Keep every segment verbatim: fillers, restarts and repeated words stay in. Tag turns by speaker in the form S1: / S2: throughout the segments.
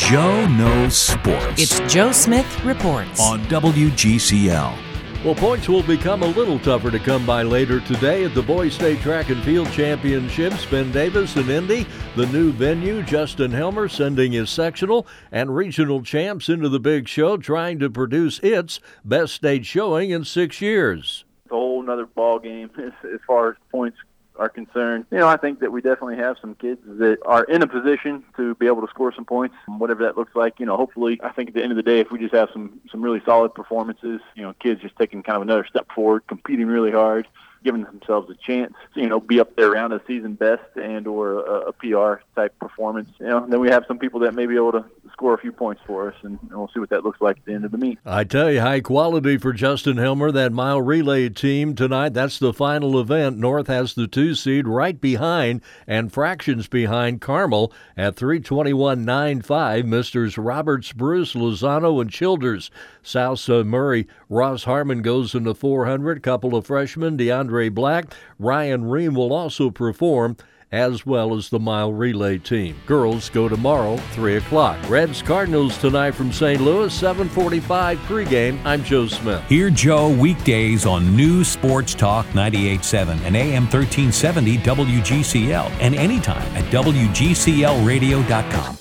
S1: Joe Knows Sports.
S2: It's Joe Smith Reports
S1: on W G C L.
S3: Well, points will become a little tougher to come by later today at the Boys State Track and Field Championships. Ben Davis and Indy, the new venue. Justin Helmer sending his sectional and regional champs into the big show, trying to produce its best state showing in six years.
S4: It's a whole nother ball game as, as far as points are concerned. You know, I think that we definitely have some kids that are in a position to be able to score some points, whatever that looks like. You know, hopefully, I think at the end of the day, if we just have some, some really solid performances, you know, kids just taking kind of another step forward, competing really hard, giving themselves a chance to, you know, be up there around a season best and or a, a P R type performance. You know, then we have some people that may be able to score a few points for us, and, and we'll see what that looks like at the end of the meet.
S3: I tell you, high quality for Justin Helmer, that mile relay team tonight. That's the final event. North has the two seed right behind and fractions behind Carmel at three twenty-one ninety-five. Misters Roberts, Bruce, Lozano, and Childers. South uh, Murray, Ross Harmon goes in the four hundred. Couple of freshmen, DeAndre Black, Ryan Ream will also perform, as well as the mile relay team. Girls go tomorrow, three o'clock. Reds Cardinals tonight from Saint Louis, seven forty-five pregame. I'm Joe Smith.
S1: Hear Joe weekdays on News Sports Talk ninety-eight point seven and A M thirteen seventy W G C L, and anytime at W G C L radio dot com.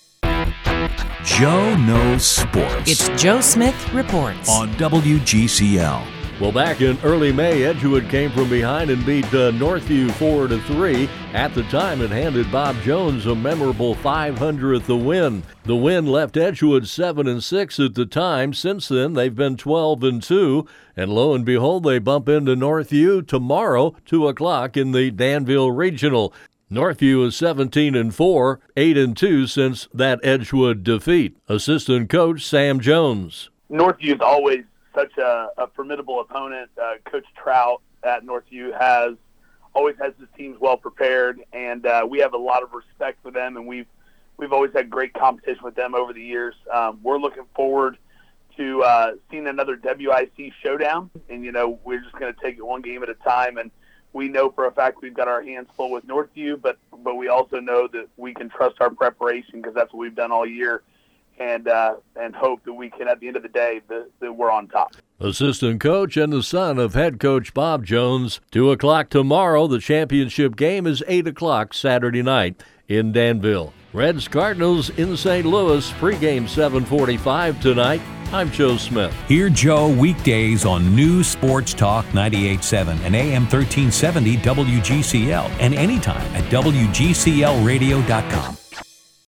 S1: Joe Knows Sports.
S2: It's Joe Smith Reports
S1: on W G C L.
S3: Well, back in early May, Edgewood came from behind and beat uh, Northview four to three. At the time, it handed Bob Jones a memorable five hundredth win. The win left Edgewood seven and six at the time. Since then, they've been twelve and two, and lo and behold, they bump into Northview tomorrow, two o'clock in the Danville Regional. Northview is seventeen and four, eight and two since that Edgewood defeat. Assistant coach Sam Jones.
S5: Northview is always such a, a formidable opponent. Uh, Coach Trout at Northview has always has his teams well prepared, and uh, we have a lot of respect for them, and we've we've always had great competition with them over the years. Um, we're looking forward to uh, seeing another W I C showdown, and you know we're just going to take it one game at a time. And we know for a fact we've got our hands full with Northview, but but we also know that we can trust our preparation because that's what we've done all year. And uh, and hope that we can, at the end of the day, that, that we're on top.
S3: Assistant coach and the son of head coach Bob Jones. Two o'clock tomorrow. The championship game is eight o'clock Saturday night in Danville. Reds Cardinals in Saint Louis. Pregame seven forty-five tonight. I'm Joe Smith.
S1: Hear Joe weekdays on News Sports Talk ninety-eight point seven and A M thirteen seventy W G C L, and anytime at W G C L radio dot com.